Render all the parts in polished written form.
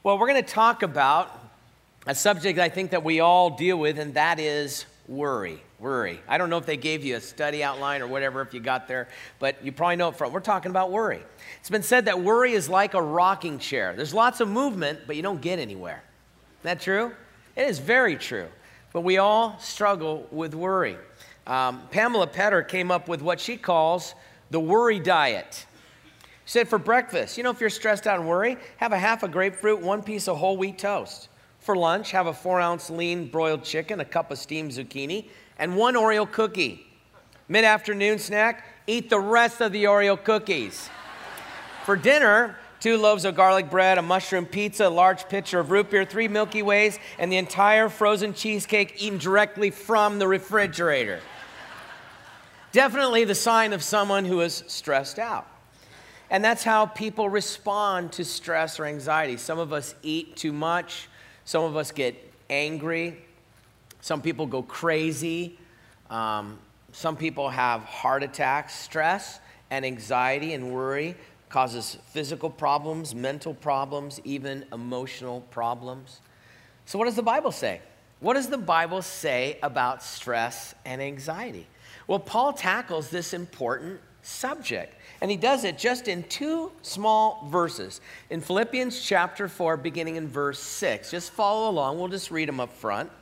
Well, we're going to talk about a subject I think that we all deal with, and that is worry. Worry. I don't know if they gave you a study outline or whatever if you got there, but you probably know it from. We're talking about worry. It's been said that worry is like a rocking chair. There's lots of movement, but you don't get anywhere. Isn't that true? It is very true. But we all struggle with worry. Pamela Petter came up with what she calls the worry diet. She said for breakfast, if you're stressed out and worry, have a half a grapefruit, one piece of whole wheat toast. For lunch, have a 4-ounce lean broiled chicken, a cup of steamed zucchini, and one Oreo cookie. Mid-afternoon snack, eat the rest of the Oreo cookies. For dinner, 2 loaves of garlic bread, a mushroom pizza, a large pitcher of root beer, 3 Milky Ways, and the entire frozen cheesecake eaten directly from the refrigerator. Definitely the sign of someone who is stressed out. And that's how people respond to stress or anxiety. Some of us eat too much. Some of us get angry. Some people go crazy. Some people have heart attacks. Stress and anxiety and worry causes physical problems, mental problems, even emotional problems. So what does the Bible say? What does the Bible say about stress and anxiety? Well, Paul tackles this important subject. And he does it just in 2 small verses. In Philippians chapter 4, beginning in verse 6. Just follow along. We'll just read them up front.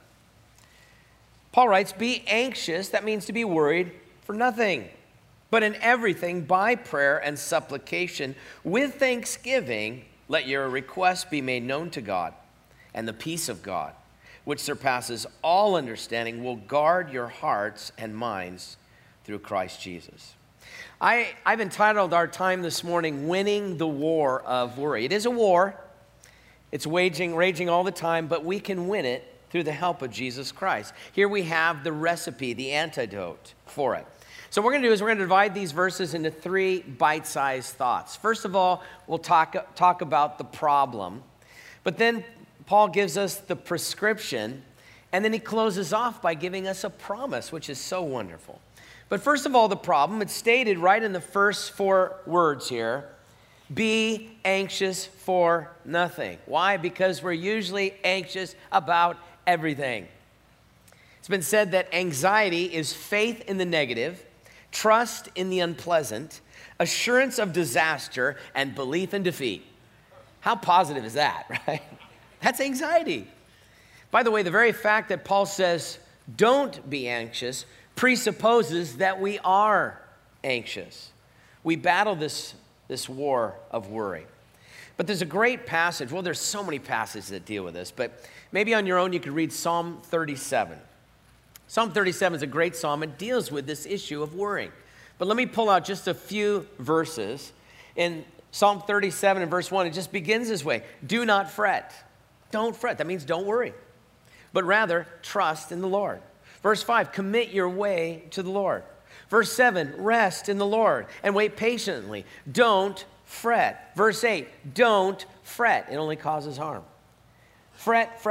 Paul writes, "Be anxious," that means to be worried, "for nothing. But in everything, by prayer and supplication, with thanksgiving, let your requests be made known to God. And the peace of God, which surpasses all understanding, will guard your hearts and minds through Christ Jesus." I've entitled our time this morning, "Winning the War of Worry." It is a war. It's raging all the time, but we can win it through the help of Jesus Christ. Here we have the recipe, the antidote for it. So what we're going to do is we're going to divide these verses into 3 bite-sized thoughts. First of all, we'll talk about the problem. But then Paul gives us the prescription, and then he closes off by giving us a promise, which is so wonderful. But first of all, the problem, it's stated right in the first 4 words here, be anxious for nothing. Why? Because we're usually anxious about everything. It's been said that anxiety is faith in the negative, trust in the unpleasant, assurance of disaster, and belief in defeat. How positive is that, right? That's anxiety. By the way, the very fact that Paul says, don't be anxious, presupposes that we are anxious. We battle this war of worry. But there's a great passage. Well, there's so many passages that deal with this, but maybe on your own you could read Psalm 37. Psalm 37 is a great psalm. It deals with this issue of worrying. But let me pull out just a few verses. In Psalm 37 and verse 1, it just begins this way. Do not fret. Don't fret. That means don't worry. But rather, trust in the Lord. Verse 5, commit your way to the Lord. Verse 7, rest in the Lord and wait patiently. Don't fret. Verse 8, don't fret. It only causes harm. Fret,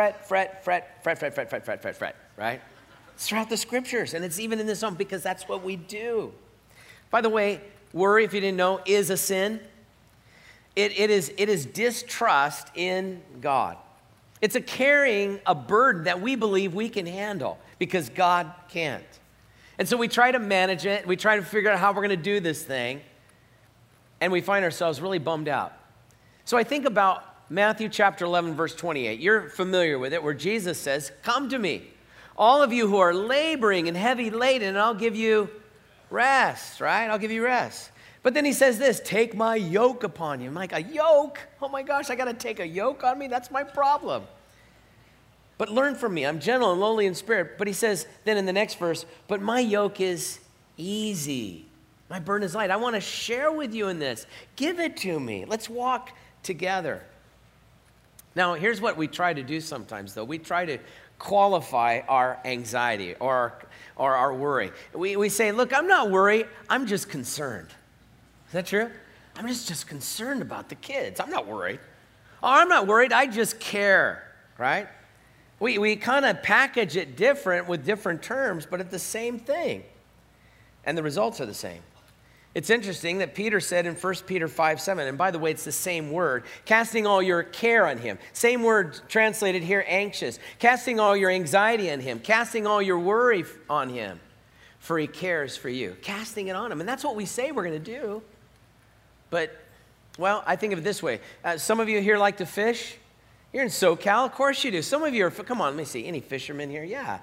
right? It's throughout the scriptures, and it's even in this psalm because that's what we do. By the way, worry, if you didn't know, is a sin. It is distrust in God. It's a carrying a burden that we believe we can handle because God can't. And so we try to manage it. We try to figure out how we're going to do this thing. And we find ourselves really bummed out. So I think about Matthew chapter 11, verse 28. You're familiar with it, where Jesus says, come to me, all of you who are laboring and heavy laden, and I'll give you rest, right? I'll give you rest. But then he says this, take my yoke upon you. I'm like, a yoke? Oh my gosh, I got to take a yoke on me? That's my problem. But learn from me. I'm gentle and lowly in spirit. But he says then in the next verse, but my yoke is easy. My burden is light. I want to share with you in this. Give it to me. Let's walk together. Now, here's what we try to do sometimes, though. We try to qualify our anxiety or our worry. We say, look, I'm not worried. I'm just concerned. Is that true? I'm just concerned about the kids. I'm not worried. Oh, I'm not worried. I just care, right? We kind of package it different with different terms, but it's the same thing. And the results are the same. It's interesting that Peter said in 1 Peter 5:7, and by the way, it's the same word, casting all your care on him. Same word translated here, anxious. Casting all your anxiety on him, casting all your worry on him, for he cares for you. Casting it on him. And that's what we say we're going to do. But, well, I think of it this way. Some of you here like to fish. You're in SoCal. Of course you do. Some of you are, come on, let me see. Any fishermen here? Yeah.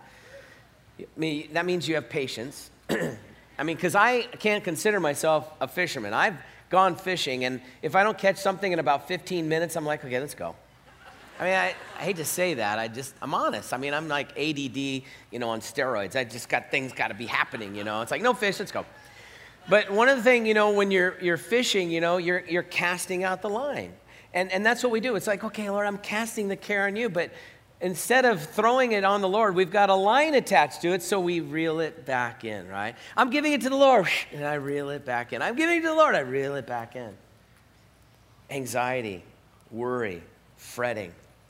That means you have patience. I mean, because I can't consider myself a fisherman. I've gone fishing, and if I don't catch something in about 15 minutes, I'm like, okay, let's go. I mean, I hate to say that. I'm honest. I mean, I'm like ADD, on steroids. I just got things got to be happening, It's like, no fish, let's go. But one of the things, when you're fishing, you're casting out the line. And that's what we do. It's like, okay, Lord, I'm casting the care on you, but instead of throwing it on the Lord, we've got a line attached to it, so we reel it back in, right? I'm giving it to the Lord, and I reel it back in. I'm giving it to the Lord, I reel it back in. Anxiety, worry, fretting.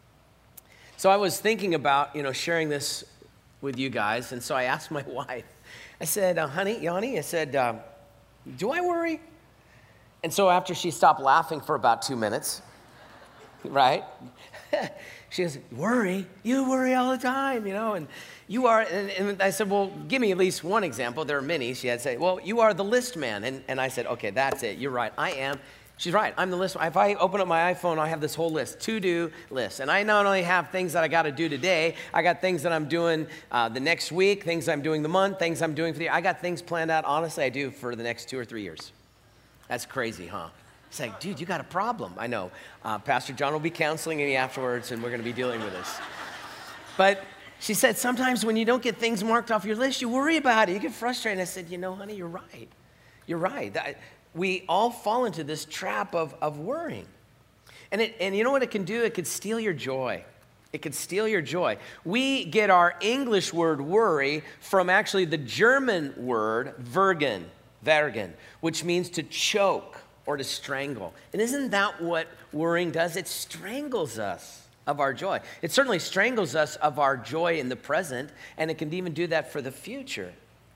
So I was thinking about, sharing this with you guys, and so I asked my wife. I said, honey, Yanni, I said, do I worry? And so after she stopped laughing for about 2 minutes, right? She goes, worry? You worry all the time, and you are, and I said, well, give me at least one example. There are many. She had to say, well, you are the list man. And I said, okay, that's it. You're right. I am. She's right. I'm the list man. If I open up my iPhone, I have this whole list, to-do list. And I not only have things that I got to do today, I got things that I'm doing the next week, things I'm doing the month, things I'm doing for the year. I got things planned out, honestly, I do for the next 2 or 3 years. That's crazy, huh? It's like, dude, you got a problem. I know. Pastor John will be counseling me afterwards, and we're going to be dealing with this. But she said, sometimes when you don't get things marked off your list, you worry about it. You get frustrated. I said, honey, you're right. You're right. We all fall into this trap of worrying. And you know what it can do? It could steal your joy. It could steal your joy. We get our English word worry from actually the German word vergen, which means to choke or to strangle. And isn't that what worrying does? It strangles us of our joy. It certainly strangles us of our joy in the present, and it can even do that for the future.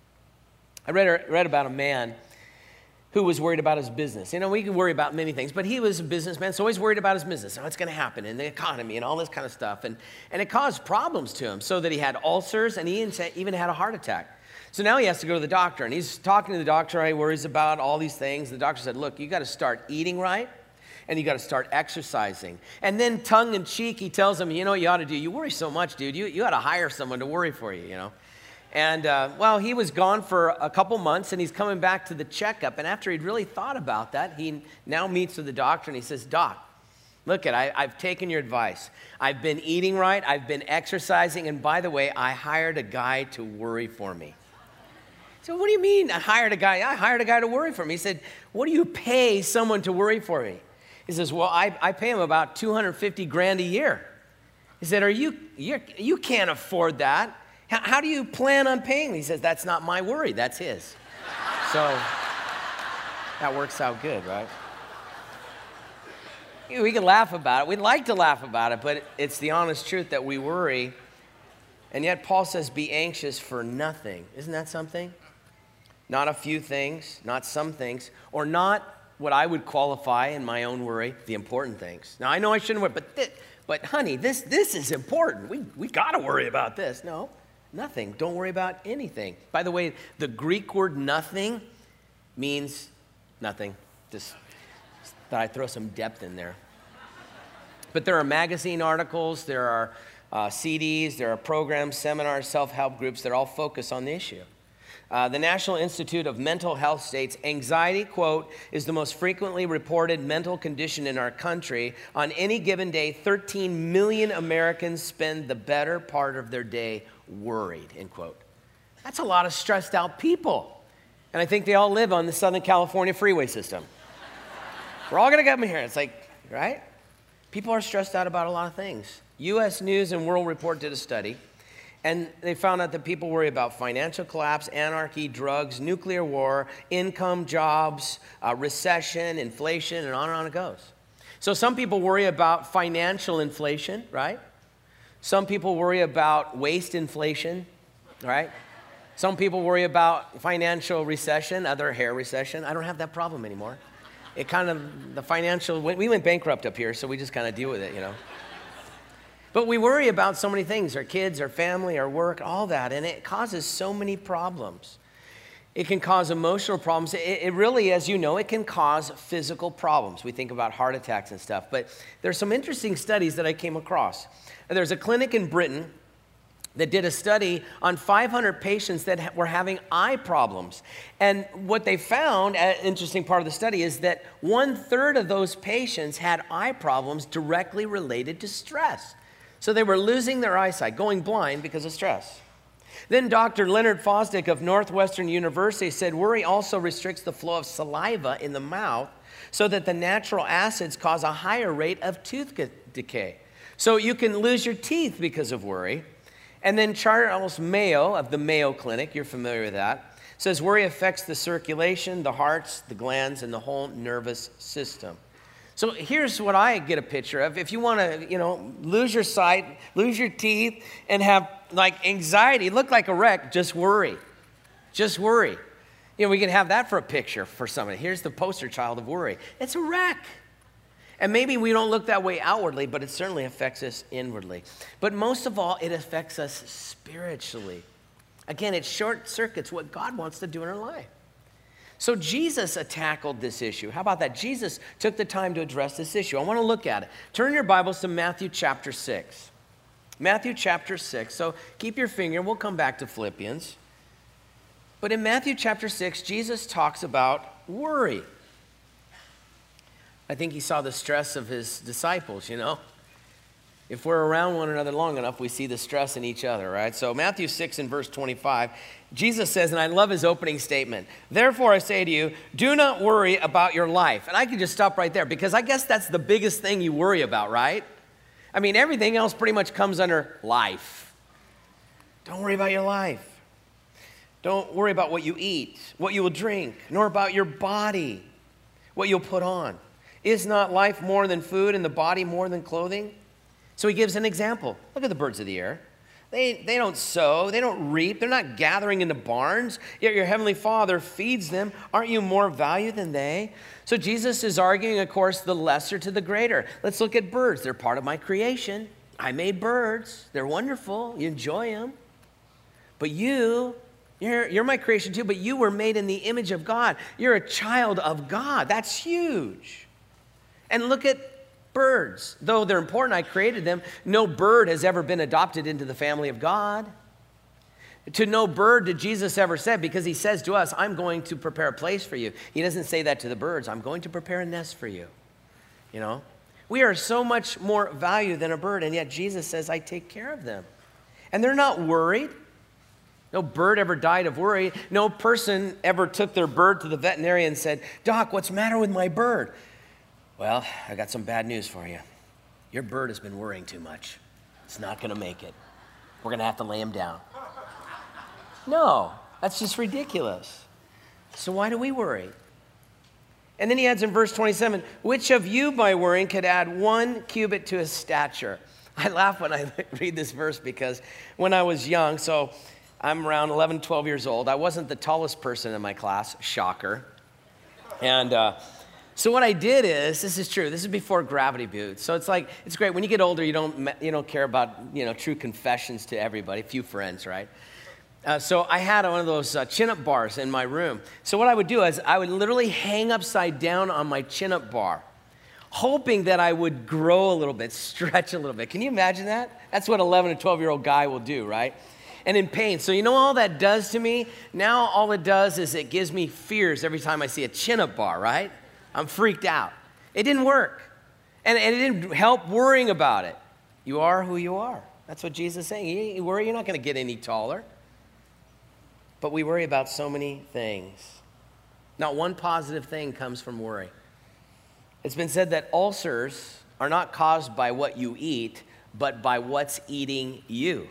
I read about a man who was worried about his business. We can worry about many things, but he was a businessman, so he's worried about his business, what's going to happen in the economy and all this kind of stuff. And it caused problems to him so that he had ulcers, and he even had a heart attack. So now he has to go to the doctor, and he's talking to the doctor. He worries about all these things. The doctor said, look, you got to start eating right, and you got to start exercising. And then tongue in cheek, he tells him, what you ought to do? You worry so much, dude. You ought to hire someone to worry for you, And, he was gone for a couple months, and he's coming back to the checkup. And after he'd really thought about that, he now meets with the doctor, and he says, Doc, look, I've taken your advice. I've been eating right. I've been exercising. And by the way, I hired a guy to worry for me. So what do you mean I hired a guy? I hired a guy to worry for me. He said, what do you pay someone to worry for me? He says, well, I pay him about $250,000 a year. He said, you can't afford that. How do you plan on paying me? He says, that's not my worry, that's his. So that works out good, right? We can laugh about it. We'd like to laugh about it, but it's the honest truth that we worry. And yet Paul says, be anxious for nothing. Isn't that something? Not a few things, not some things, or not what I would qualify in my own worry, the important things. Now, I know I shouldn't worry, but honey, this is important. We got to worry about this. No, nothing. Don't worry about anything. By the way, the Greek word nothing means nothing. Just thought I'd throw some depth in there. But there are magazine articles, there are CDs, there are programs, seminars, self-help groups that all focus on the issue. The National Institute of Mental Health states, anxiety, quote, is the most frequently reported mental condition in our country. On any given day, 13 million Americans spend the better part of their day worried, end quote. That's a lot of stressed out people. And I think they all live on the Southern California freeway system. We're all going to come in here. It's like, right? People are stressed out about a lot of things. U.S. News and World Report did a study, and they found out that people worry about financial collapse, anarchy, drugs, nuclear war, income, jobs, recession, inflation, and on it goes. So some people worry about financial inflation, right? Some people worry about waste inflation, right? Some people worry about financial recession, other hair recession. I don't have that problem anymore. We went bankrupt up here, so we just kind of deal with it, But we worry about so many things, our kids, our family, our work, all that, and it causes so many problems. It can cause emotional problems. It really, as you know, it can cause physical problems. We think about heart attacks and stuff, but there's some interesting studies that I came across. There's a clinic in Britain that did a study on 500 patients that were having eye problems. And what they found, an interesting part of the study, is that 1/3 of those patients had eye problems directly related to stress. So they were losing their eyesight, going blind because of stress. Then Dr. Leonard Fosdick of Northwestern University said worry also restricts the flow of saliva in the mouth so that the natural acids cause a higher rate of tooth decay. So you can lose your teeth because of worry. And then Charles Mayo of the Mayo Clinic, you're familiar with that, says worry affects the circulation, the hearts, the glands, and the whole nervous system. So here's what I get a picture of. If you want to, lose your sight, lose your teeth, and have anxiety, look like a wreck, just worry. Just worry. We can have that for a picture for somebody. Here's the poster child of worry. It's a wreck. And maybe we don't look that way outwardly, but it certainly affects us inwardly. But most of all, it affects us spiritually. Again, it short circuits what God wants to do in our life. So Jesus tackled this issue. How about that? Jesus took the time to address this issue. I want to look at it. Turn your Bibles to Matthew chapter 6. Matthew chapter 6. So keep your finger. We'll come back to Philippians. But in Matthew chapter 6, Jesus talks about worry. I think he saw the stress of his disciples, If we're around one another long enough, we see the stress in each other, right? So Matthew 6 and verse 25, Jesus says, and I love his opening statement, therefore I say to you, do not worry about your life. And I can just stop right there because I guess that's the biggest thing you worry about, right? I mean, everything else pretty much comes under life. Don't worry about your life. Don't worry about what you eat, what you will drink, nor about your body, what you'll put on. Is not life more than food and the body more than clothing? So he gives an example. Look at the birds of the air. They don't sow, they don't reap, they're not gathering into barns, yet your heavenly Father feeds them. Aren't you more value than they? So Jesus is arguing, of course, the lesser to the greater. Let's look at birds. They're part of my creation. I made birds. They're wonderful. You enjoy them. But you're my creation too, but you were made in the image of God. You're a child of God. That's huge. And look at birds. Though they're important, I created them. No bird has ever been adopted into the family of God. To no bird did Jesus ever say, because he says to us, I'm going to prepare a place for you. He doesn't say that to the birds. I'm going to prepare a nest for you. We are so much more value than a bird, and yet Jesus says, I take care of them. And they're not worried. No bird ever died of worry. No person ever took their bird to the veterinarian and said, Doc, what's the matter with my bird? Well, I got some bad news for you. Your bird has been worrying too much. It's not going to make it. We're going to have to lay him down. No, that's just ridiculous. So why do we worry? And then he adds in verse 27, which of you by worrying could add 1 cubit to his stature? I laugh when I read this verse because when I was young, so I'm around 11, 12 years old, I wasn't the tallest person in my class, shocker. And so what I did is, this is true, this is before Gravity Boots. So it's great. When you get older, you don't care about, true confessions to everybody, few friends, right? So I had one of those chin-up bars in my room. So what I would do is I would literally hang upside down on my chin-up bar, hoping that I would grow a little bit, stretch a little bit. Can you imagine that? That's what 11 or 12-year-old guy will do, right? And in pain. So you know all that does to me? Now all it does is it gives me fears every time I see a chin-up bar, right? I'm freaked out. It didn't work. And it didn't help worrying about it. You are who you are. That's what Jesus is saying. You worry, you're not going to get any taller. But we worry about so many things. Not one positive thing comes from worry. It's been said that ulcers are not caused by what you eat, but by what's eating you.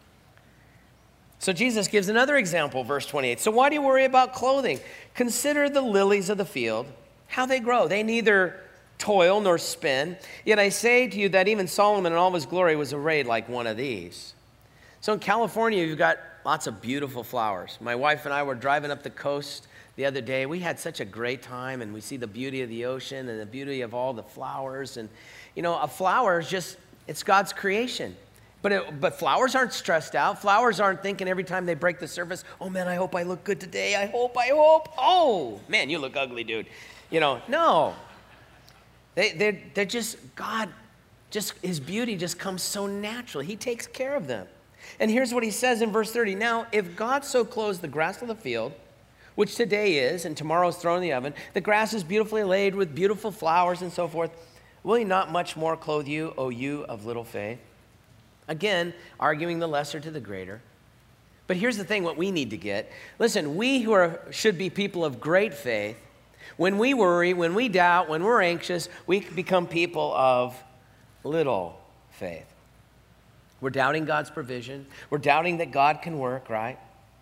So Jesus gives another example, verse 28. So why do you worry about clothing? Consider the lilies of the field, how they grow. They neither toil nor spin. Yet I say to you that even Solomon in all of his glory was arrayed like one of these. So in California, you've got lots of beautiful flowers. My wife and I were driving up the coast the other day. We had such a great time, and we see the beauty of the ocean and the beauty of all the flowers. And, you know, a flower is just, it's God's creation. But flowers aren't stressed out. Flowers aren't thinking every time they break the surface, oh, man, I hope I look good today. I hope. Oh, man, you look ugly, dude. You know, no. They're just, God, just his beauty just comes so naturally. He takes care of them. And here's what he says in verse 30. Now, if God so clothes the grass of the field, which today is and tomorrow is thrown in the oven, the grass is beautifully laid with beautiful flowers and so forth, will he not much more clothe you, O you of little faith? Again, arguing the lesser to the greater. But here's the thing, what we need to get. Listen, we who should be people of great faith, when we worry, when we doubt, when we're anxious, we become people of little faith. We're doubting God's provision. We're doubting that God can work, right?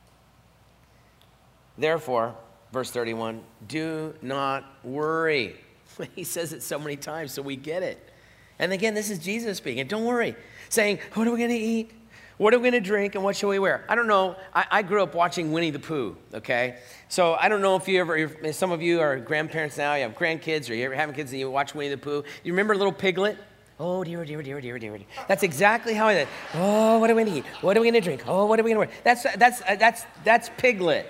Therefore, verse 31, do not worry. He says it so many times, so we get it. And again, this is Jesus speaking. Don't worry. Saying, what are we going to eat? What are we going to drink? And what shall we wear? I don't know. I grew up watching Winnie the Pooh, okay? So I don't know if some of you are grandparents now, you have grandkids, or you're having kids and you watch Winnie the Pooh. You remember little Piglet? Oh, dear, dear, dear, dear, dear. That's exactly how I did. Oh, what are we going to eat? What are we going to drink? Oh, what are we going to wear? That's Piglet.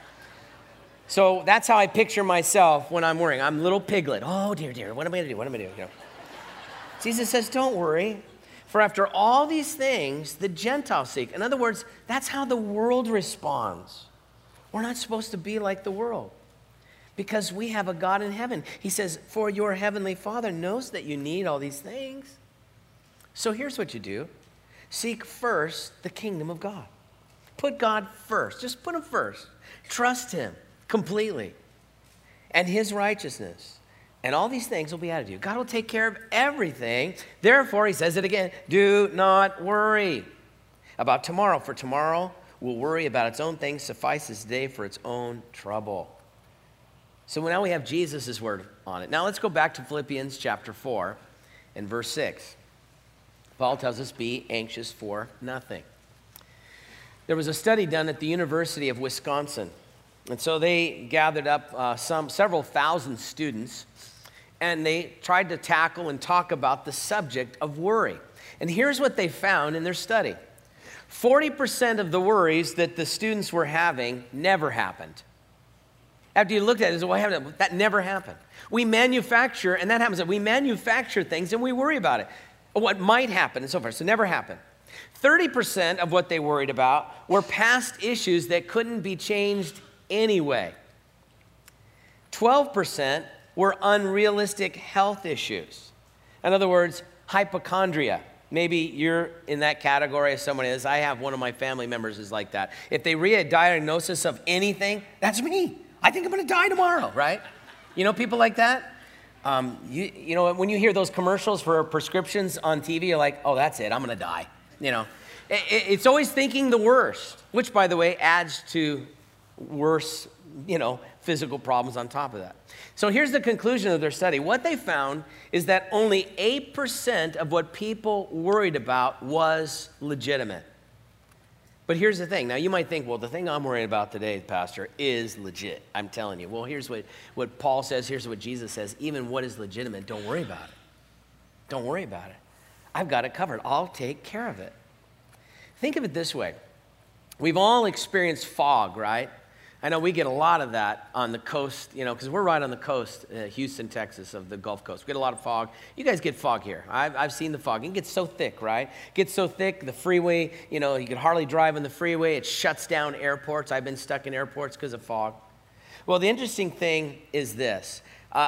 So that's how I picture myself when I'm worrying. I'm little Piglet. Oh, dear, dear, what am I going to do? What am I going to do? You know? Jesus says, don't worry. For after all these things, the Gentiles seek. In other words, that's how the world responds. We're not supposed to be like the world because we have a God in heaven. He says, for your heavenly Father knows that you need all these things. So here's what you do. Seek first the kingdom of God. Put God first. Just put him first. Trust him completely and his righteousness. And all these things will be added to you. God will take care of everything. Therefore, he says it again, do not worry about tomorrow, for tomorrow will worry about its own things. Suffices today for its own trouble. So now we have Jesus' word on it. Now let's go back to Philippians chapter 4 and verse 6. Paul tells us, be anxious for nothing. There was a study done at the University of Wisconsin. And so they gathered up several thousand students, and they tried to tackle and talk about the subject of worry. And here's what they found in their study. 40% of the worries that the students were having never happened. After you looked at it, you said, well, happened? That never happened. We manufacture, and that happens. We manufacture things and we worry about it. What might happen and so forth. So never happened. 30% of what they worried about were past issues that couldn't be changed anyway. 12% were unrealistic health issues. In other words, hypochondria. Maybe you're in that category as someone is. I have one of my family members is like that. If they read a diagnosis of anything, that's me. I think I'm going to die tomorrow, right? You know people like that? You know, when you hear those commercials for prescriptions on TV, you're like, oh, that's it. I'm going to die. You know, it's always thinking the worst, which, by the way, adds to worse, physical problems on top of that. So here's the conclusion of their study. What they found is that only 8% of what people worried about was legitimate. But here's the thing. Now, you might think, well, the thing I'm worried about today, Pastor, is legit. I'm telling you. Well, here's what Paul says. Here's what Jesus says. Even what is legitimate, don't worry about it. Don't worry about it. I've got it covered. I'll take care of it. Think of it this way. We've all experienced fog, right? I know we get a lot of that on the coast, because we're right on the coast, Houston, Texas, of the Gulf Coast. We get a lot of fog. You guys get fog here. I've seen the fog. It gets so thick, right? It gets so thick, the freeway, you can hardly drive on the freeway. It shuts down airports. I've been stuck in airports because of fog. Well, the interesting thing is this.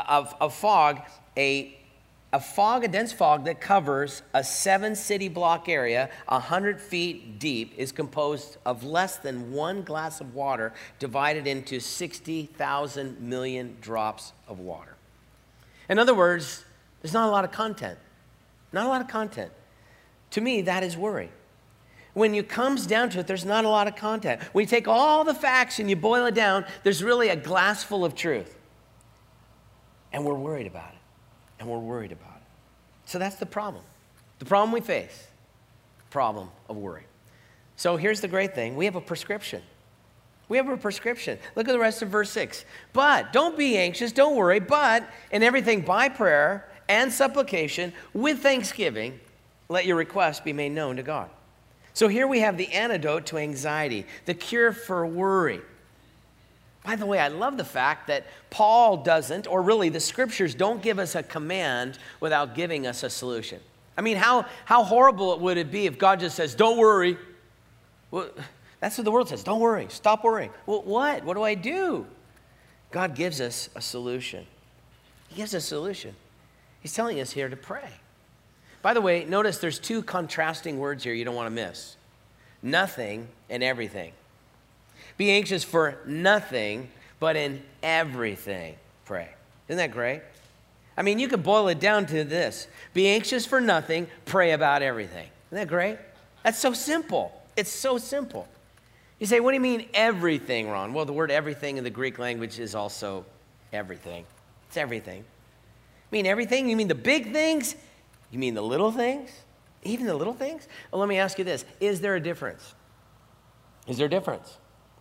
A dense fog that covers a 7-city block area, 100 feet deep, is composed of less than one glass of water divided into 60,000 million drops of water. In other words, there's not a lot of content. Not a lot of content. To me, that is worry. When it comes down to it, there's not a lot of content. When you take all the facts and you boil it down, there's really a glass full of truth. And we're worried about it. And we're worried about it. So that's the problem. The problem we face, the problem of worry. So here's the great thing. We have a prescription. We have a prescription. Look at the rest of verse 6. But don't be anxious, don't worry, but in everything by prayer and supplication with thanksgiving, let your requests be made known to God. So here we have the antidote to anxiety, the cure for worry. By the way, I love the fact that Paul doesn't, or really the scriptures don't give us a command without giving us a solution. I mean, how horrible would it be if God just says, don't worry. Well, that's what the world says. Don't worry. Stop worrying. Well, what? What do I do? God gives us a solution. He gives us a solution. He's telling us here to pray. By the way, notice there's two contrasting words here you don't want to miss. Nothing and everything. Be anxious for nothing, but in everything pray. Isn't that great? I mean, you could boil it down to this. Be anxious for nothing, pray about everything. Isn't that great? That's so simple. It's so simple. You say, what do you mean everything, Ron? Well, the word everything in the Greek language is also everything. It's everything. You mean everything? You mean the big things? You mean the little things? Even the little things? Well, let me ask you this. Is there a difference? Is there a difference?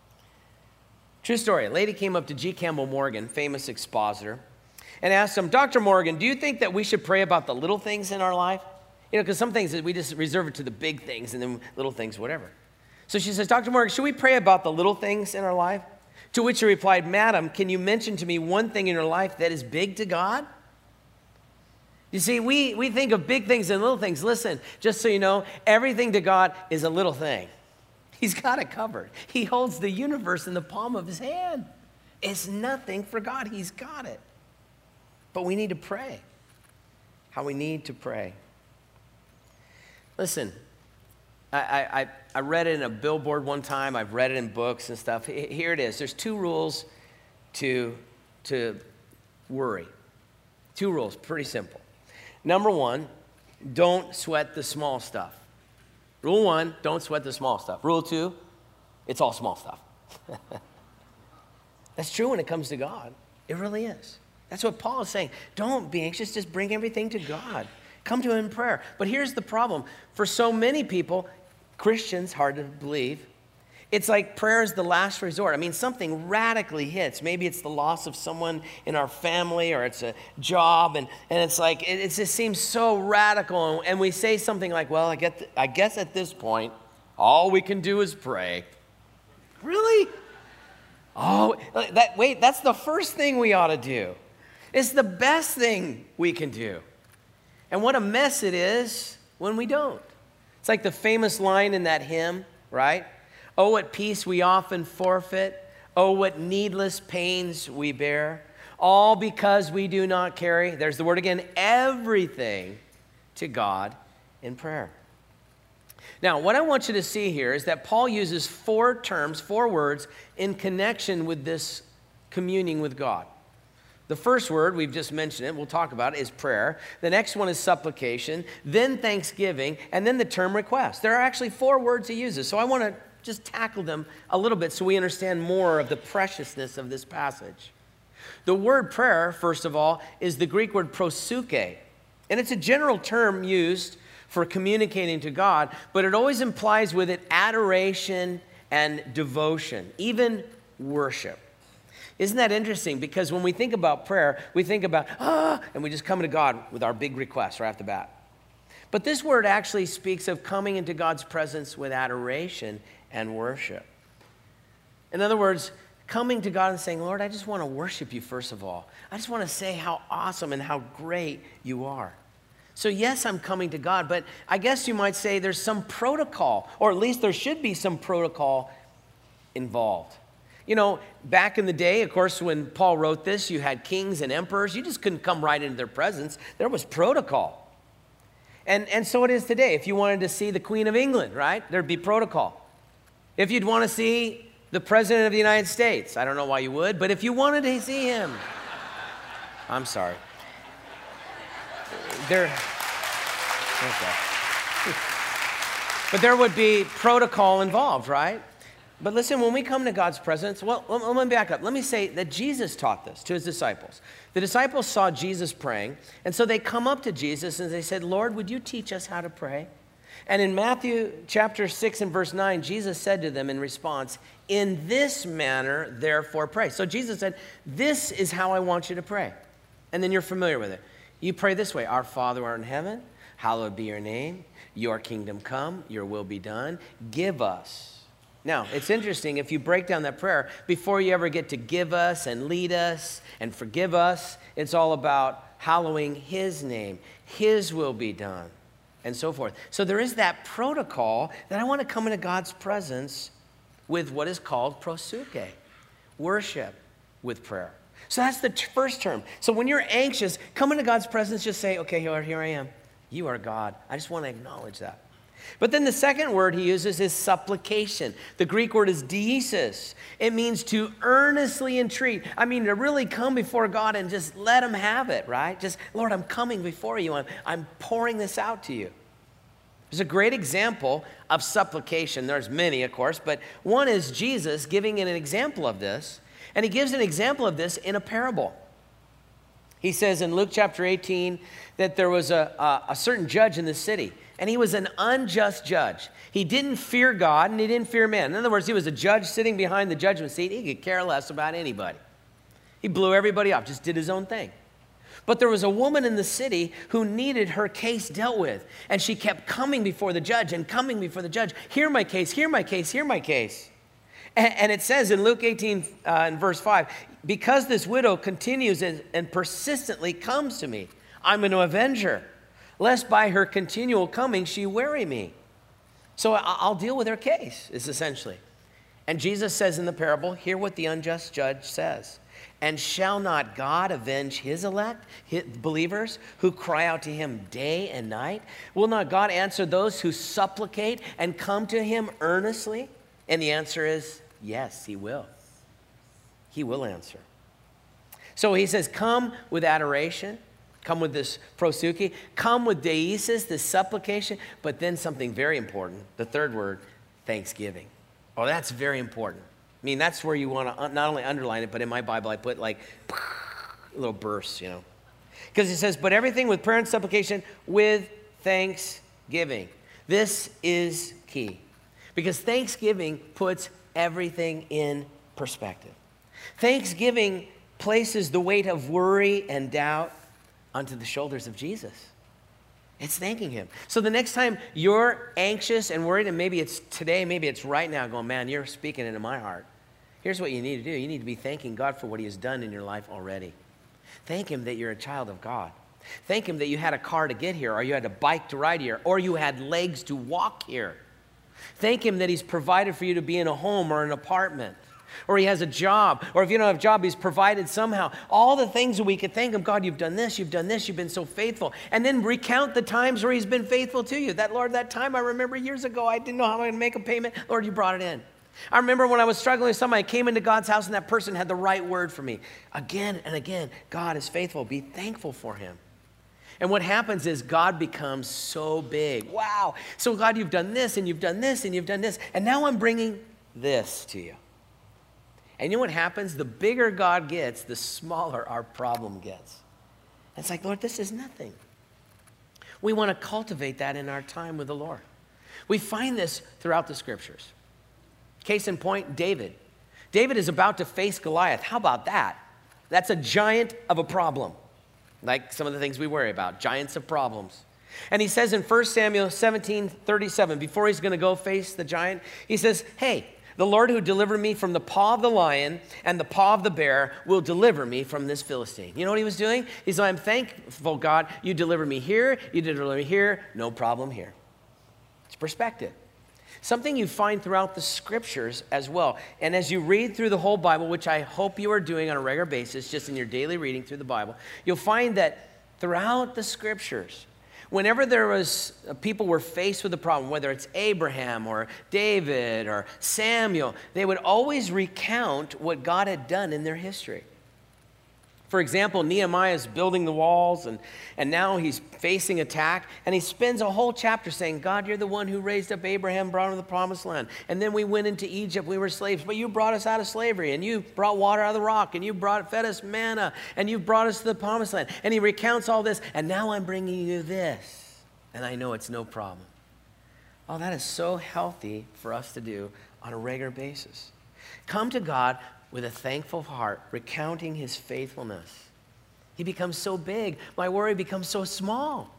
True story. A lady came up to G. Campbell Morgan, famous expositor, and asked him, Dr. Morgan, do you think that we should pray about the little things in our life? You know, because some things we just reserve it to the big things and then little things, whatever. So she says, Dr. Morgan, should we pray about the little things in our life? To which he replied, Madam, can you mention to me one thing in your life that is big to God? You see, we think of big things and little things. Listen, just so you know, everything to God is a little thing. He's got it covered. He holds the universe in the palm of his hand. It's nothing for God. He's got it. But we need to pray. How we need to pray. Listen, I read it in a billboard one time. I've read it in books and stuff. Here it is. There's 2 rules to worry. 2 rules, pretty simple. Number 1, don't sweat the small stuff. Rule 1, don't sweat the small stuff. Rule 2, it's all small stuff. That's true when it comes to God. It really is. That's what Paul is saying. Don't be anxious, just bring everything to God. Come to him in prayer. But here's the problem. For so many people, Christians, hard to believe, it's like prayer is the last resort. I mean, something radically hits. Maybe it's the loss of someone in our family or it's a job. And it's like, it just seems so radical. And we say something like, well, I guess at this point, all we can do is pray. Really? Oh, that's the first thing we ought to do. It's the best thing we can do. And what a mess it is when we don't. It's like the famous line in that hymn, right? Oh, what peace we often forfeit. Oh, what needless pains we bear. All because we do not carry, there's the word again, everything to God in prayer. Now, what I want you to see here is that Paul uses 4 terms, 4 words in connection with this communing with God. The first word, we've just mentioned it, we'll talk about it, is prayer. The next one is supplication, then thanksgiving, and then the term request. There are actually 4 words he uses, so I want to just tackle them a little bit so we understand more of the preciousness of this passage. The word prayer, first of all, is the Greek word proseuche, and it's a general term used for communicating to God, but it always implies with it adoration and devotion, even worship. Isn't that interesting? Because when we think about prayer, we think about, and we just come to God with our big requests right off the bat. But this word actually speaks of coming into God's presence with adoration and worship. In other words, coming to God and saying, Lord, I just want to worship you first of all. I just want to say how awesome and how great you are. So yes, I'm coming to God, but I guess you might say there's some protocol, or at least there should be some protocol involved. You know, back in the day, of course, when Paul wrote this, you had kings and emperors. You just couldn't come right into their presence. There was protocol. And so it is today. If you wanted to see the Queen of England, right, there'd be protocol. If you'd want to see the President of the United States, I don't know why you would, but if you wanted to see him, I'm sorry. Okay. But there would be protocol involved, right? But listen, when we come to God's presence, well, let me back up. Let me say that Jesus taught this to his disciples. The disciples saw Jesus praying, and so they come up to Jesus and they said, Lord, would you teach us how to pray? And in Matthew chapter 6 and verse 9, Jesus said to them in response, in this manner, therefore, pray. So Jesus said, this is how I want you to pray. And then you're familiar with it. You pray this way, our Father who art in heaven, hallowed be your name. Your kingdom come, your will be done. Give us. Now, it's interesting, if you break down that prayer, before you ever get to give us and lead us and forgive us, it's all about hallowing his name, his will be done, and so forth. So there is that protocol that I want to come into God's presence with what is called proseuche, worship with prayer. So that's the first term. So when you're anxious, come into God's presence, just say, okay, Lord, here I am. You are God. I just want to acknowledge that. But then the second word he uses is supplication. The Greek word is deesis. It means to earnestly entreat. I mean, to really come before God and just let him have it, right? Just, Lord, I'm coming before you. I'm pouring this out to you. There's a great example of supplication. There's many, of course, but one is Jesus giving an example of this. And he gives an example of this in a parable. He says in Luke chapter 18 that there was a certain judge in the city, and he was an unjust judge. He didn't fear God, and he didn't fear man. In other words, he was a judge sitting behind the judgment seat. He could care less about anybody. He blew everybody off, just did his own thing. But there was a woman in the city who needed her case dealt with, and she kept coming before the judge and coming before the judge. Hear my case, hear my case, hear my case. And it says in Luke 18 in verse 5, because this widow continues and persistently comes to me, I'm going to avenge her, lest by her continual coming she weary me. So I'll deal with her case, is essentially. And Jesus says in the parable, hear what the unjust judge says. And shall not God avenge his elect, his believers, who cry out to him day and night? Will not God answer those who supplicate and come to him earnestly? And the answer is, yes, he will. He will answer. So he says, come with adoration, come with this proseuche, come with deesis, this supplication, but then something very important, the third word, thanksgiving. Oh, that's very important. I mean, that's where you want to not only underline it, but in my Bible I put like little bursts, you know. Because it says, but everything with prayer and supplication with thanksgiving. This is key. Because thanksgiving puts everything in perspective. Thanksgiving places the weight of worry and doubt onto the shoulders of Jesus. It's thanking him. So the next time you're anxious and worried, and maybe it's today, maybe it's right now, going, man, you're speaking into my heart. Here's what you need to do. You need to be thanking God for what he has done in your life already. Thank him that you're a child of God. Thank him that you had a car to get here, or you had a bike to ride here, or you had legs to walk here. Thank him that he's provided for you to be in a home or an apartment, or he has a job, or if you don't have a job, he's provided somehow. All the things that we could thank him, God, you've done this, you've been so faithful. And then recount the times where he's been faithful to you. That, Lord, that time I remember years ago, I didn't know how I'm going to make a payment. Lord, you brought it in. I remember when I was struggling with somebody, I came into God's house and that person had the right word for me. Again and again, God is faithful. Be thankful for him. And what happens is God becomes so big. Wow. So God, you've done this and you've done this and you've done this. And now I'm bringing this to you. And you know what happens? The bigger God gets, the smaller our problem gets. And it's like, Lord, this is nothing. We want to cultivate that in our time with the Lord. We find this throughout the scriptures. Case in point, David. David is about to face Goliath. How about that? That's a giant of a problem. Like some of the things we worry about, giants of problems. And he says in 1 Samuel 17:37, before he's going to go face the giant, he says, hey, the Lord who delivered me from the paw of the lion and the paw of the bear will deliver me from this Philistine. You know what he was doing? He said, I'm thankful, God, you deliver me here, you deliver me here, no problem here. It's perspective. Something you find throughout the scriptures as well. And as you read through the whole Bible, which I hope you are doing on a regular basis, just in your daily reading through the Bible, you'll find that throughout the scriptures, whenever there was, people were faced with a problem, whether it's Abraham or David or Samuel, they would always recount what God had done in their history. For example, Nehemiah is building the walls, and now he's facing attack, and he spends a whole chapter saying, God, you're the one who raised up Abraham, brought him to the promised land. And then we went into Egypt, we were slaves, but you brought us out of slavery, and you brought water out of the rock, and you fed us manna, and you brought us to the promised land. And he recounts all this, and now I'm bringing you this, and I know it's no problem. Oh, that is so healthy for us to do on a regular basis. Come to God with a thankful heart, recounting his faithfulness. He becomes so big, my worry becomes so small.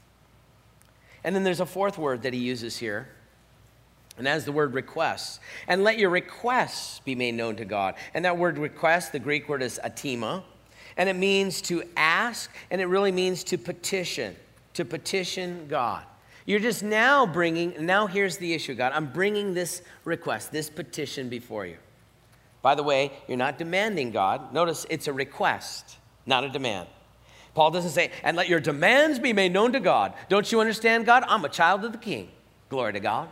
And then there's a fourth word that he uses here, and that is the word requests. And let your requests be made known to God. And that word request, the Greek word is atima, and it means to ask, and it really means to petition God. You're just now here's the issue, God. I'm bringing this request, this petition before you. By the way, you're not demanding God. Notice it's a request, not a demand. Paul doesn't say, and let your demands be made known to God. Don't you understand, God? I'm a child of the King. Glory to God.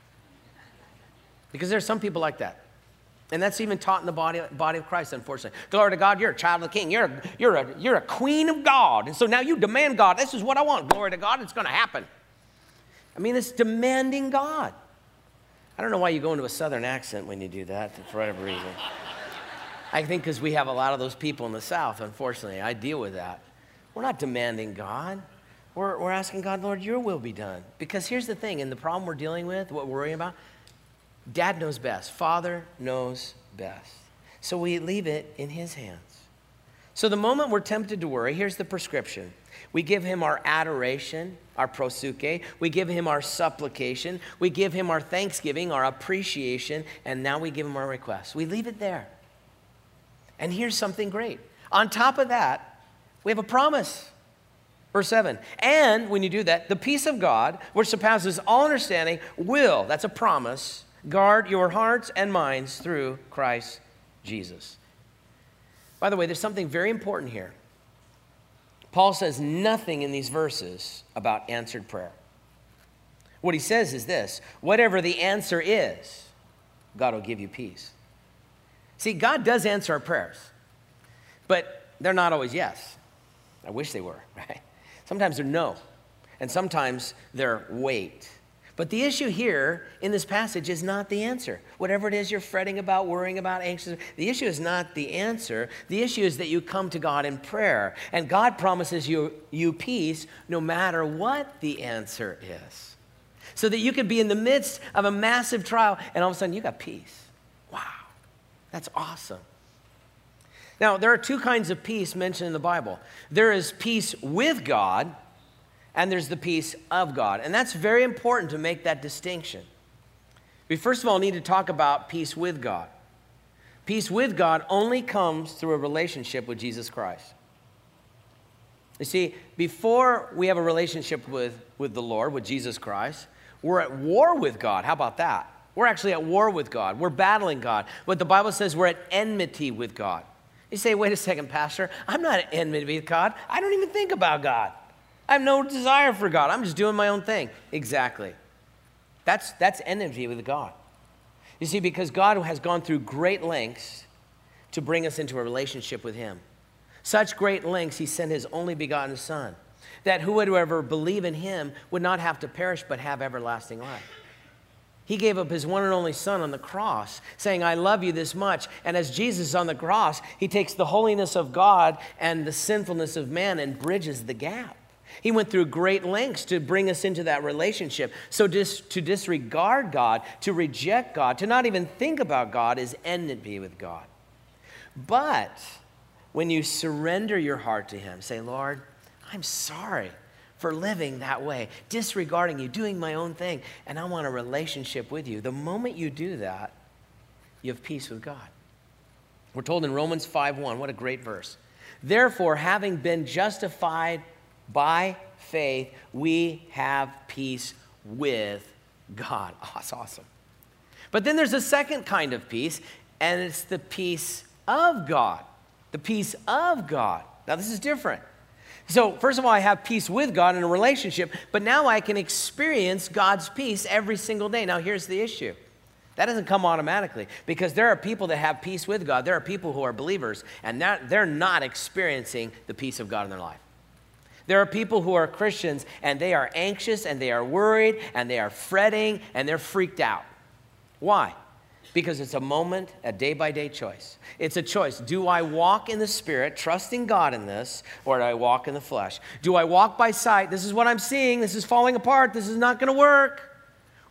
Because there's some people like that. And that's even taught in the body of Christ, unfortunately. Glory to God, you're a child of the King. You're a queen of God. And so now you demand God. This is what I want. Glory to God, it's going to happen. I mean, it's demanding God. I don't know why you go into a southern accent when you do that, for whatever reason. I think because we have a lot of those people in the South, unfortunately. I deal with that. We're not demanding God. We're asking God, Lord, your will be done. Because here's the thing, and the problem we're dealing with, what we're worrying about, Dad knows best. Father knows best. So we leave it in his hands. So the moment we're tempted to worry, here's the prescription. We give him our adoration, our prosuke. We give him our supplication. We give him our thanksgiving, our appreciation, and now we give him our request. We leave it there. And here's something great. On top of that, we have a promise. Verse 7, and when you do that, the peace of God, which surpasses all understanding, will, that's a promise, guard your hearts and minds through Christ Jesus. By the way, there's something very important here. Paul says nothing in these verses about answered prayer. What he says is this: whatever the answer is, God will give you peace. See, God does answer our prayers, but they're not always yes. I wish they were, right? Sometimes they're no, and sometimes they're wait. But the issue here in this passage is not the answer. Whatever it is you're fretting about, worrying about, anxious, the issue is not the answer. The issue is that you come to God in prayer, and God promises you peace no matter what the answer is. So that you could be in the midst of a massive trial, and all of a sudden you got peace. Wow, that's awesome. Now, there are two kinds of peace mentioned in the Bible. There is peace with God, and there's the peace of God. And that's very important to make that distinction. We first of all need to talk about peace with God. Peace with God only comes through a relationship with Jesus Christ. You see, before we have a relationship with the Lord, with Jesus Christ, we're at war with God. How about that? We're actually at war with God. We're battling God. But the Bible says we're at enmity with God. You say, wait a second, Pastor, I'm not at enmity with God. I don't even think about God. I have no desire for God. I'm just doing my own thing. Exactly. That's enmity with God. You see, because God has gone through great lengths to bring us into a relationship with him. Such great lengths, he sent his only begotten Son, that whoever believe in him would not have to perish but have everlasting life. He gave up his one and only Son on the cross, saying, I love you this much. And as Jesus is on the cross, he takes the holiness of God and the sinfulness of man and bridges the gap. He went through great lengths to bring us into that relationship. So to disregard God, to reject God, to not even think about God is enmity with God. But when you surrender your heart to him, say, Lord, I'm sorry for living that way, disregarding you, doing my own thing, and I want a relationship with you. The moment you do that, you have peace with God. We're told in Romans 5:1, what a great verse. Therefore, having been justified by faith, we have peace with God. Oh, that's awesome. But then there's a second kind of peace, and it's the peace of God. The peace of God. Now, this is different. So, first of all, I have peace with God in a relationship, but now I can experience God's peace every single day. Now, here's the issue. That doesn't come automatically, because there are people that have peace with God. There are people who are believers, and they're not experiencing the peace of God in their life. There are people who are Christians, and they are anxious, and they are worried, and they are fretting, and they're freaked out. Why? Because it's a moment, a day-by-day choice. It's a choice. Do I walk in the Spirit, trusting God in this, or do I walk in the flesh? Do I walk by sight? This is what I'm seeing. This is falling apart. This is not going to work.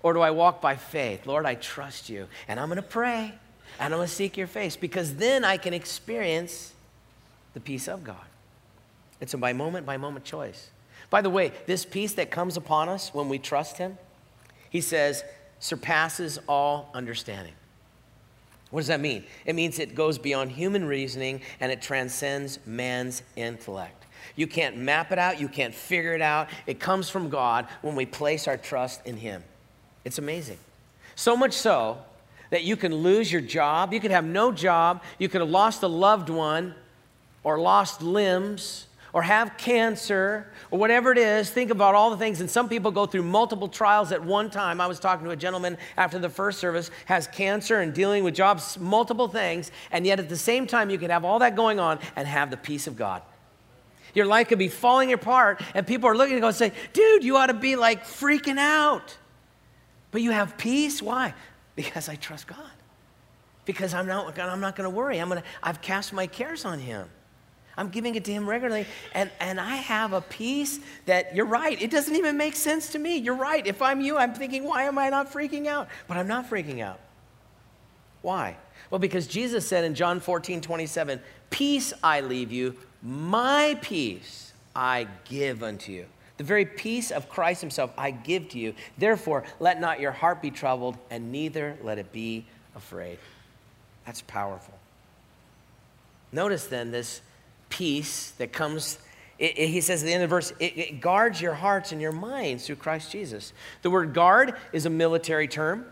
Or do I walk by faith? Lord, I trust you, and I'm going to pray, and I'm going to seek your face, because then I can experience the peace of God. It's a by moment choice. By the way, this peace that comes upon us when we trust him, he says, surpasses all understanding. What does that mean? It means it goes beyond human reasoning and it transcends man's intellect. You can't map it out. You can't figure it out. It comes from God when we place our trust in him. It's amazing. So much so that you can lose your job. You could have no job. You could have lost a loved one or lost limbs or have cancer or whatever it is. Think about all the things. And some people go through multiple trials at one time. I was talking to a gentleman after the first service, has cancer and dealing with jobs, multiple things. And yet at the same time, you can have all that going on and have the peace of God. Your life could be falling apart, and people are looking at you and say, dude, you ought to be like freaking out. But you have peace. Why? Because I trust God. Because I'm not going to worry. I've cast my cares on him. I'm giving it to him regularly, and I have a peace that, you're right, it doesn't even make sense to me. You're right. If I'm you, I'm thinking, why am I not freaking out? But I'm not freaking out. Why? Well, because Jesus said in John 14:27, peace I leave you, my peace I give unto you. The very peace of Christ himself I give to you. Therefore, let not your heart be troubled, and neither let it be afraid. That's powerful. Notice then this peace that comes, he says at the end of the verse, it guards your hearts and your minds through Christ Jesus. The word guard is a military term.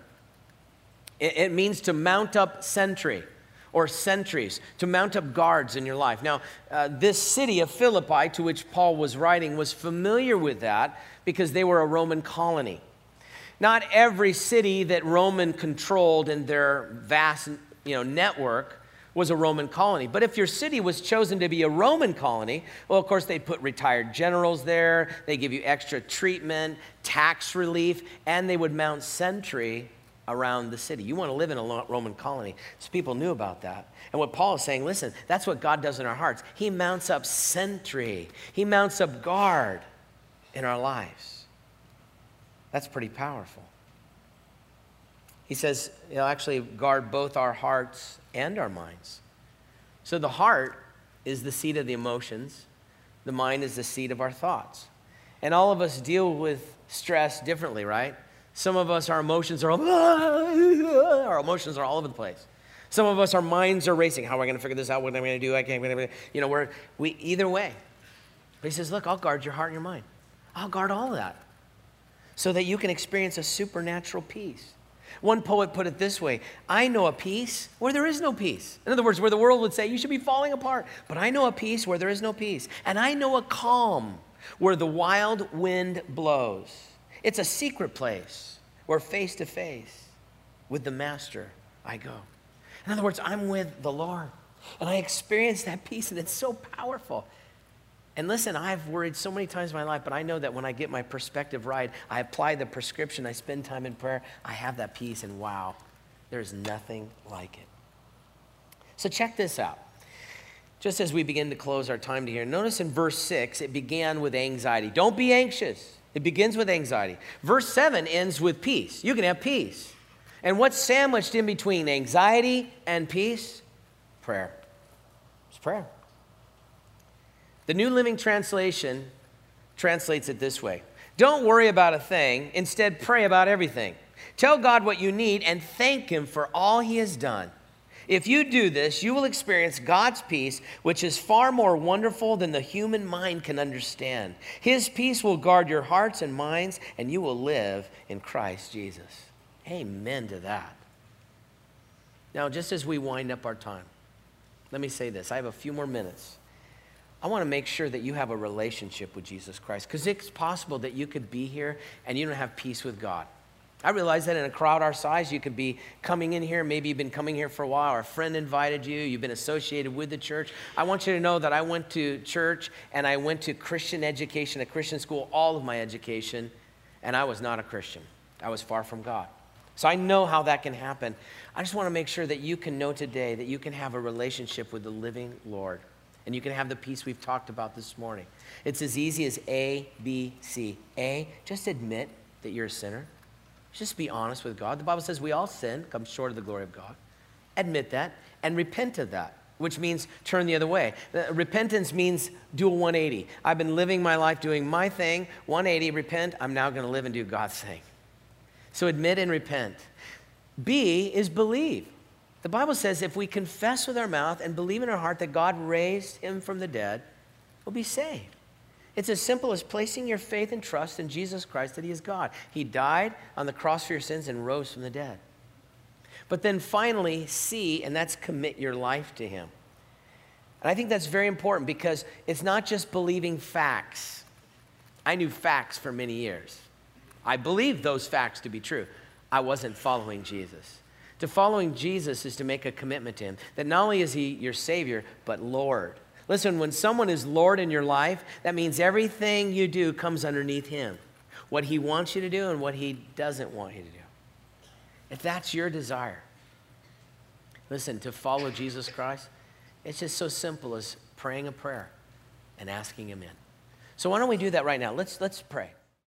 It means to mount up sentry or sentries, to mount up guards in your life. Now, this city of Philippi, to which Paul was writing, was familiar with that because they were a Roman colony. Not every city that Roman controlled in their vast, network was a Roman colony. But if your city was chosen to be a Roman colony, well, of course, they'd put retired generals there. They give you extra treatment, tax relief, and they would mount sentry around the city. You want to live in a Roman colony. So people knew about that. And what Paul is saying, listen, that's what God does in our hearts. He mounts up sentry. He mounts up guard in our lives. That's pretty powerful. He says, he'll actually guard both our hearts and our minds. So the heart is the seat of the emotions. The mind is the seat of our thoughts. And all of us deal with stress differently, right? Some of us, our emotions are all over the place. Some of us, our minds are racing. How am I going to figure this out? What am I going to do? I can't. We either way. But he says, look, I'll guard your heart and your mind. I'll guard all of that so that you can experience a supernatural peace. One poet put it this way, I know a peace where there is no peace. In other words, where the world would say, you should be falling apart. But I know a peace where there is no peace. And I know a calm where the wild wind blows. It's a secret place where face to face with the Master I go. In other words, I'm with the Lord. And I experience that peace, and it's so powerful. And listen, I've worried so many times in my life, but I know that when I get my perspective right, I apply the prescription, I spend time in prayer, I have that peace, and wow, there's nothing like it. So check this out. Just as we begin to close our time to here, notice in verse 6, it began with anxiety. Don't be anxious. It begins with anxiety. Verse 7 ends with peace. You can have peace. And what's sandwiched in between anxiety and peace? Prayer. It's prayer. The New Living Translation translates it this way. Don't worry about a thing. Instead, pray about everything. Tell God what you need and thank him for all he has done. If you do this, you will experience God's peace, which is far more wonderful than the human mind can understand. His peace will guard your hearts and minds, and you will live in Christ Jesus. Amen to that. Now, just as we wind up our time, let me say this. I have a few more minutes. I want to make sure that you have a relationship with Jesus Christ, because it's possible that you could be here and you don't have peace with God. I realize that in a crowd our size, you could be coming in here. Maybe you've been coming here for a while, or a friend invited you. You've been associated with the church. I want you to know that I went to church and I went to Christian education, a Christian school, all of my education, and I was not a Christian. I was far from God. So I know how that can happen. I just want to make sure that you can know today that you can have a relationship with the living Lord. And you can have the peace we've talked about this morning. It's as easy as A, B, C. A, just admit that you're a sinner. Just be honest with God. The Bible says we all sin, come short of the glory of God. Admit that and repent of that, which means turn the other way. Repentance means do a 180. I've been living my life doing my thing, 180, repent, I'm now going to live and do God's thing. So admit and repent. B is believe. The Bible says if we confess with our mouth and believe in our heart that God raised him from the dead, we'll be saved. It's as simple as placing your faith and trust in Jesus Christ that he is God. He died on the cross for your sins and rose from the dead. But then finally, C, and that's commit your life to him. And I think that's very important because it's not just believing facts. I knew facts for many years. I believed those facts to be true. I wasn't following Jesus. To following Jesus is to make a commitment to him, that not only is he your Savior, but Lord. Listen, when someone is Lord in your life, that means everything you do comes underneath him. What he wants you to do and what he doesn't want you to do. If that's your desire, listen, to follow Jesus Christ, it's just so simple as praying a prayer and asking him in. So why don't we do that right now? Let's pray.